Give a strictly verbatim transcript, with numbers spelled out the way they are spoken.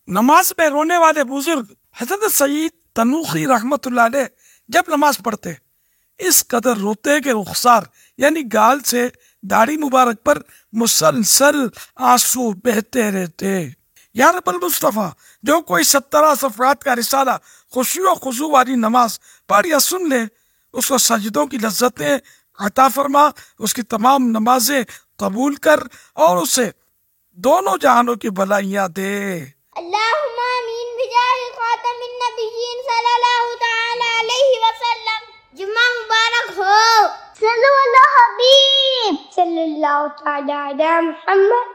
नमाज में रोने वाले बुजुर्ग हजरत सईद तनूखी रहमतुल्लाह अलैह जब नमाज पढ़ते इस कदर रोते कि रुखसार यानी गाल से दाढ़ी मुबारक पर मुसलसल आंसू बहते रहते। या रब्बल मुस्तफ़ा, जो कोई सत्तरा सफरात का रिसाला खुशी और खुशू वाली नमाज पढ़ या सुन ले, उसको सजदों की लज्जतें अता फरमा, उसकी तमाम नमाजें कबूल कर और उसे दोनों जहानों की भलाइयाँ दे। अल्लाहुम्मा आमीन बिजाहि खातमिन नबिय्यीन सल्लल्लाहु तआला अलैहि वसल्लम। जुम्मा मुबारक हो। सल्लल्लाहु हबीब सल्लल्लाहु तआला अला मुहम्मद।